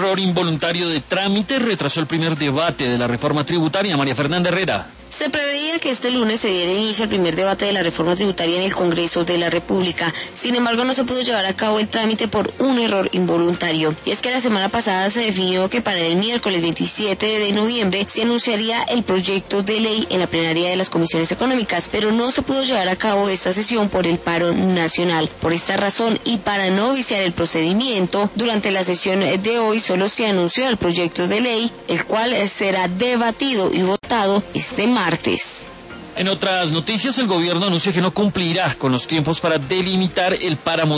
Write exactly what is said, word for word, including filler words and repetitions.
error involuntario de trámite retrasó el primer debate de la reforma tributaria. María Fernanda Herrera. Se preveía que este lunes se diera inicio al primer debate de la reforma tributaria en el Congreso de la República. Sin embargo, no se pudo llevar a cabo el trámite por un error involuntario. Y es que la semana pasada se definió que para el miércoles veintisiete de noviembre se anunciaría el proyecto de ley en la plenaria de las comisiones económicas, pero no se pudo llevar a cabo esta sesión por el paro nacional. Por esta razón y para no viciar el procedimiento, durante la sesión de hoy solo se anunció el proyecto de ley, el cual será debatido y votado este martes. En otras noticias, el gobierno anuncia que no cumplirá con los tiempos para delimitar el páramo